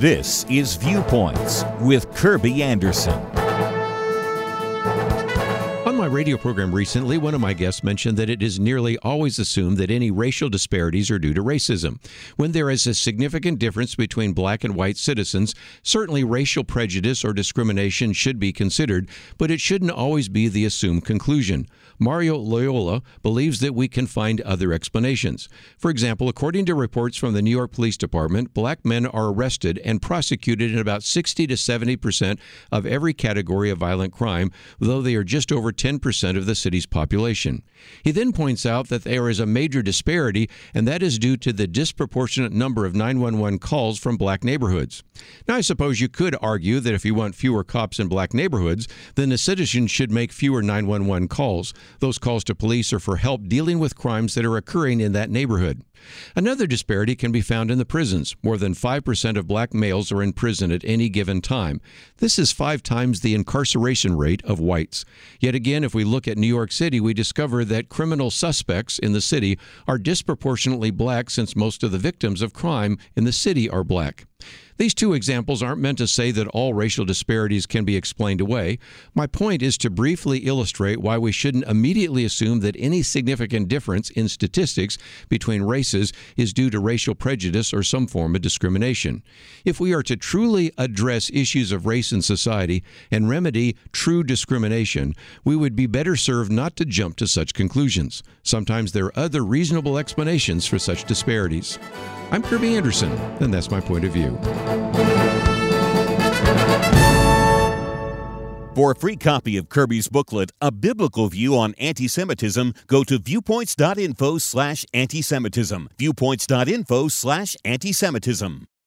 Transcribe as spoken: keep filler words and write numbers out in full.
This is Viewpoints with Kirby Anderson. On my radio program recently, one of my guests mentioned that it is nearly always assumed that any racial disparities are due to racism. When there is a significant difference between black and white citizens, certainly racial prejudice or discrimination should be considered, but it shouldn't always be the assumed conclusion. Mario Loyola believes that we can find other explanations. For example, according to reports from the New York Police Department, black men are arrested and prosecuted in about sixty to seventy percent of every category of violent crime, though they are just over ten percent of the city's population. He then points out that there is a major disparity, and that is due to the disproportionate number of nine one one calls from black neighborhoods. Now, I suppose you could argue that if you want fewer cops in black neighborhoods, then the citizens should make fewer nine one one calls. Those calls to police are for help dealing with crimes that are occurring in that neighborhood. Another disparity can be found in the prisons. More than five percent of black males are in prison at any given time. This is five times the incarceration rate of whites. Yet again, if we look at New York City, we discover that criminal suspects in the city are disproportionately black, since most of the victims of crime in the city are black. These two examples aren't meant to say that all racial disparities can be explained away. My point is to briefly illustrate why we shouldn't immediately assume that any significant difference in statistics between races is due to racial prejudice or some form of discrimination. If we are to truly address issues of race in society and remedy true discrimination, we would be better served not to jump to such conclusions. Sometimes there are other reasonable explanations for such disparities. I'm Kirby Anderson, and that's my point of view. For a free copy of Kirby's booklet, A Biblical View on Anti-Semitism, go to viewpoints.info slash anti-Semitism. Viewpoints.info slash anti-Semitism.